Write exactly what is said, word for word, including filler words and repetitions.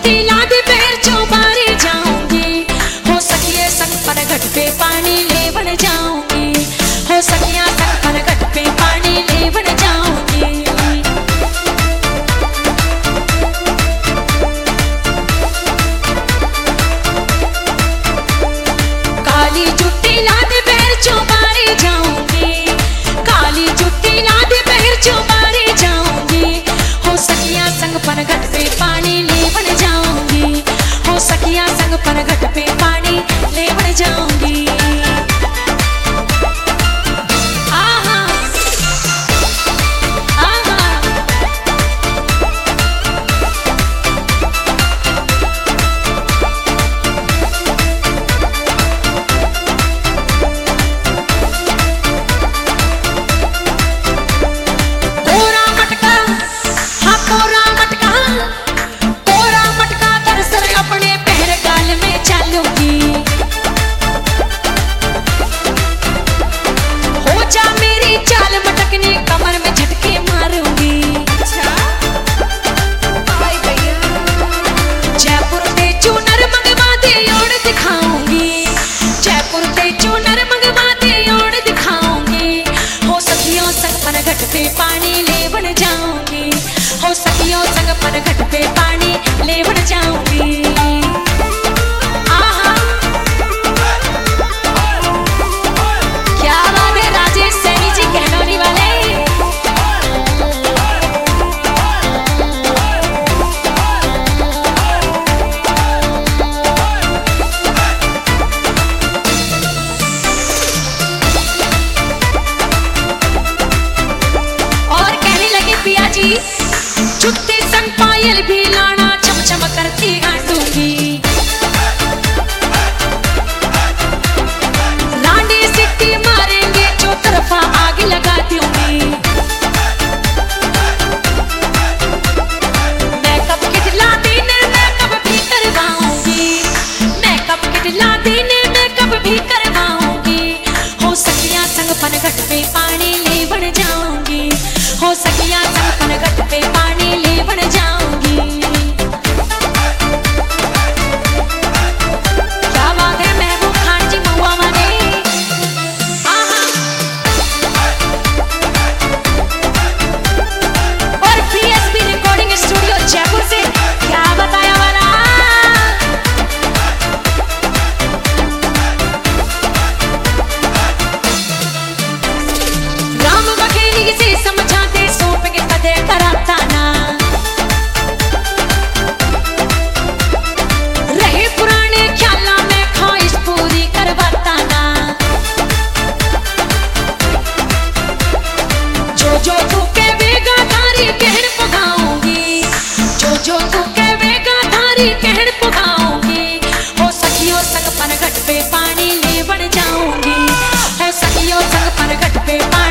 जुटी लाद पैर चौबारे जाऊंगी, हो सकिए संग पर घट पे पानी ले बन जाऊंगी, हो सकिया संग पर घट पे पानी ले बन जाऊंगी। काली जुटी लाद पैर चौबारे जाऊंगी, काली जुटी लाद पैर चौबारे जाऊंगी, हो सकिया संग पर घट पे पानी ले बन जाऊंगी, हो सकिया संग पर घट पे पानी ले बन जाऊंगी। आहा आहा कोरा मटका, हाँ कोरा मटका, कोरा मटका दरअसल अपने पहर गाल में चालूंगी, हो जा मेरी चाल मटकने कमर में झटके मारूंगी। अच्छा हाय भैया, जयपुर ते चूनर मंगवा दे ओढ़ दिखाऊंगी, जयपुर ते चूनर मंगवा दे ओढ़ दिखाऊंगी, हो सखियों संग पर घट पे पानी ले बन जाऊंगी, हो सखियों संग पर घट पे पानी ले बन जाऊंगी। आहा क्या बात है राजेश सैनी जी कहनौली वाले। और कहने लगे पिया जी, जुत्ते संग पायल भी लाना, चम चम करती गांठूंगी, लांडे सिट्टी मारेंगे जो तरफा आग लगा दूंगी, मेकअप किट ला देने मेकअप भी करवाऊंगी, मेकअप किट ला देने मेकअप भी करवाऊंगी, हो सकिया संग पन घट पे पानी ले बन जाऊंगी, हो सकिया संग पन घट पे पानी ले बन जाऊंगी। क्या बात है महबूब खान जी महुआ वाले। आहा और पीएसबी रिकॉर्डिंग स्टूडियो जयपुर से क्या बताया वाला। राम बघेली से समझाते सौंप के कदे कराता ना, रहे पुराने ख्याला में ख्वाहिश पूरी करवाता ना, जो जो तू के वेगा धारी कहन पगाऊंगी, जो जो तू के वेगा धारी कहन पगाऊंगी, हो सखियों संग पर घट पे पानी ले बन जाऊंगी, हो सखियों संग पर घट पे पानी